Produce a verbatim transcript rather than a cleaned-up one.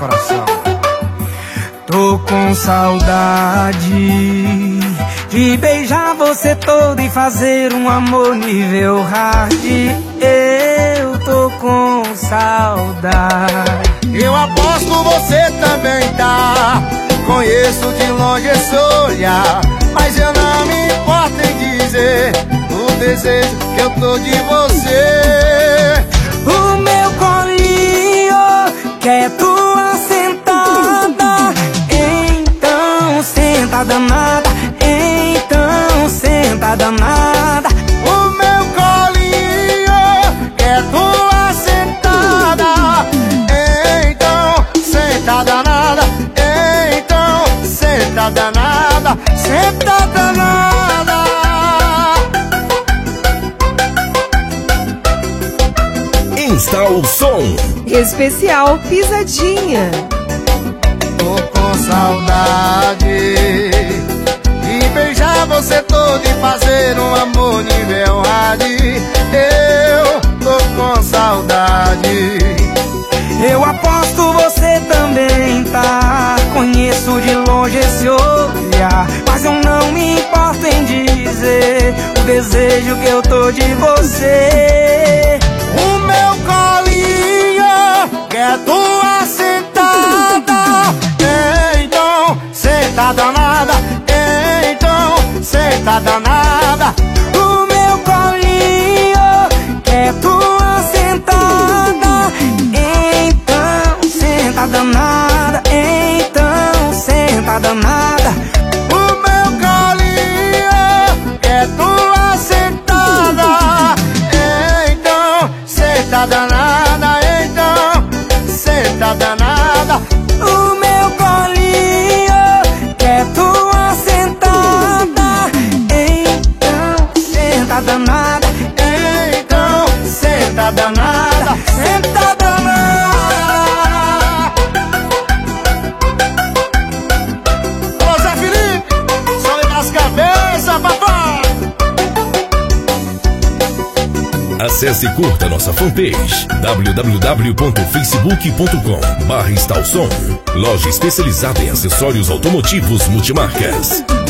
coração. Tô com saudade de beijar você todo e fazer um amor nível hard. Eu tô com saudade. Eu aposto você também tá. Conheço de longe esse olhar, mas eu não me importo em dizer o desejo que eu tô de você. O meu colinho quer tua sentada, então senta danada, então senta danada. O meu colinho quer tua sentada, então senta danada, então senta danada, senta danada. Insta o som. Especial Pisadinha. Tô com saudade de beijar você todo e fazer um amor nível hard. Eu tô com saudade. Eu aposto você também tá. Conheço de longe esse olhar, mas eu não me importo em dizer o desejo que eu tô de você. O meu colinho quer tua sentada, então senta danada, então senta danada. O meu colinho quer tua sentada, então senta danada, então senta danada. O meu colinho quer tua sentada, então senta danada, então senta danada. O meu colinho quer tua sentada, então senta danada, então senta danada, senta danada. Ô Zé Felipe, sobe nas cabeças, papai. Acesse e curta nossa fanpage w w w ponto facebook ponto com barra Insta o som. Loja especializada em acessórios automotivos multimarcas.